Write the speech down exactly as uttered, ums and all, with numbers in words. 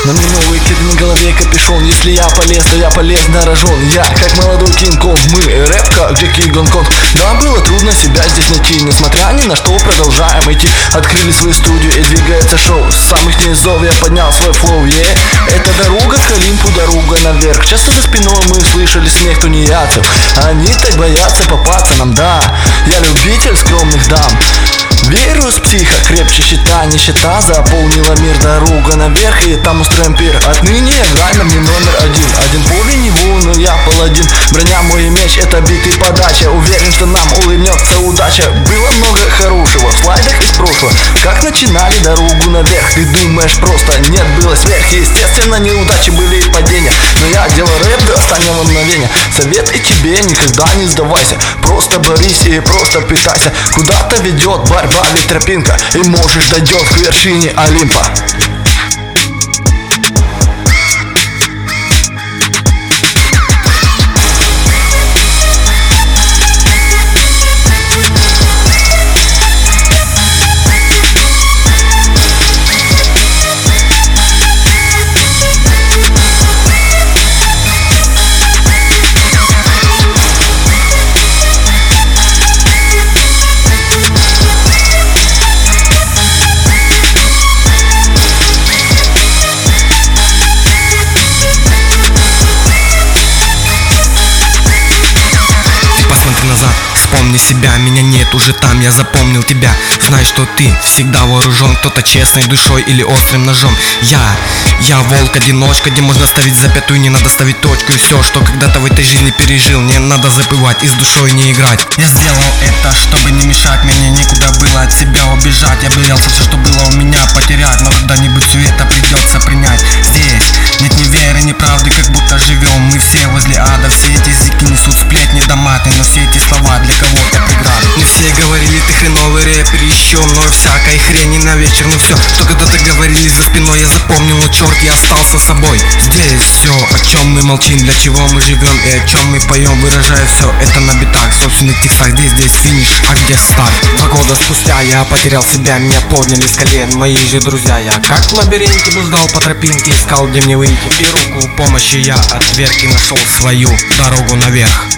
На мне новый кид, на голове капюшон. Если я полез, то я полез на рожон. Я как молодой Кинг-Конг, мы рэп как Джеки Гонконг. Да, было трудно себя здесь найти, несмотря ни на что продолжаем идти. Открыли свою студию и двигается шоу. С самых низов я поднял свой флоу, yeah. Это дорога к Олимпу, дорога наверх. Часто за спиной мы слышали смех тунеядцев. Они так боятся попасться нам, да. Я любитель скромных дам. Вирус психа, крепче щита, нищета заполнила мир. Дорога наверх, и там устроим пир. Отныне играй на мне номер один. Один поле не волну, я паладин. Броня мой меч, это бит и подача. Уверен, что нам улыбнется удача. Было много хорошего в слайдах из прошлого. Как начинали дорогу наверх, ты думаешь просто. Нет, было сверхъестественно, неудачи были и падения. Но я делаю рэп до останнего мгновения. Совет и тебе, никогда не сдавайся. Просто борись и просто питайся. Куда-то ведет борьба, ведь тропинка, и можешь дойдет к вершине Олимпа. Назад, вспомни себя, меня нет уже там, я запомнил тебя. Знай, что ты всегда вооружен, кто-то честной душой или острым ножом. Я, я волк-одиночка, где можно ставить запятую, не надо ставить точку. И все, что когда-то в этой жизни пережил, не надо забывать и с душой не играть. Я сделал это, чтобы не мешать, мне некуда было от себя убежать. Я боялся все, что было у меня, потерять, но когда-нибудь все это придется принять. Здесь нет ни веры, ни правды, как будто живем мы все возле ада. Все эти языки несут сплетни да маты, но все эти слова для кого-то преграды. Не все говорили, ты хреновый рэпер, еще много всякой хрени на вечер. Но все, что когда-то говорили за спиной, я запомнил, но черт, я остался собой. Здесь все, о чем мы молчим, для чего мы живем и о чем мы поем, выражая все это на битах, собственных текстах. Здесь, здесь финиш, а где старт? Два года спустя я потерял себя, меня подняли с колен мои же друзья. Я как в лабиринте блуждал по тропинке, искал, где мне выйти, и руку помощи я отверг и нашел свою дорогу наверх.